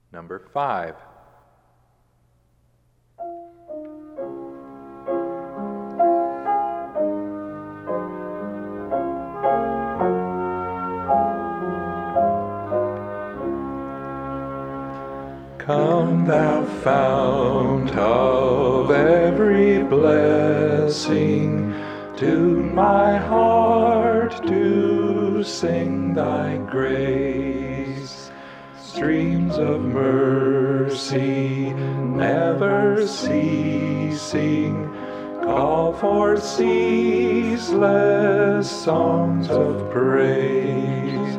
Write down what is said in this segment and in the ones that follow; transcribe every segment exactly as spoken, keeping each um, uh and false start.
Number five. Come, thou fount of every blessing, tune my heart to sing thy grace. Streams of mercy never ceasing, call forth ceaseless songs of praise.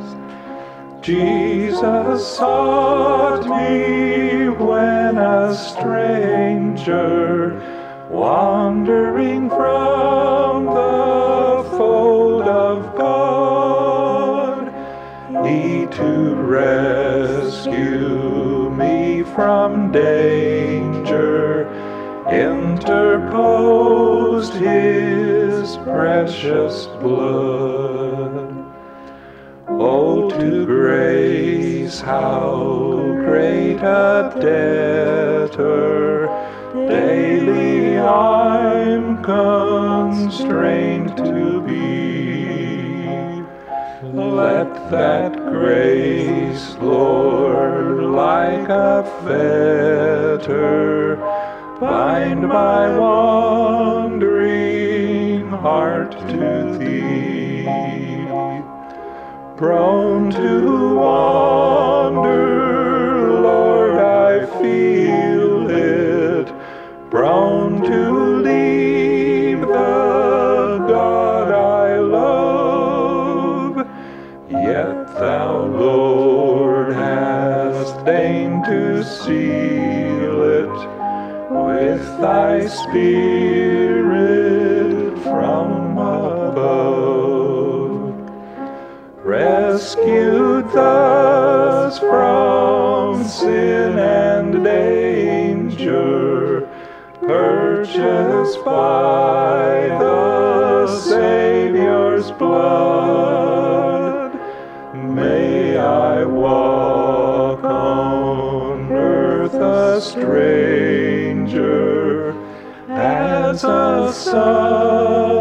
Jesus sought me when a stranger, wandering from the fold of God. He to rescue me from danger interposed his precious blood. Oh, to grace how great a debtor daily I'm constrained to be. Let that grace, Lord, like a fetter, bind my wandering heart to thee. Prone to wander, Lord, I feel it, prone to leave the God I love. Yet thou, Lord, hast deigned to seal it with thy Spirit from above. Rescued thus from sin and danger, purchased by the Savior's blood, may I walk on earth a stranger as a son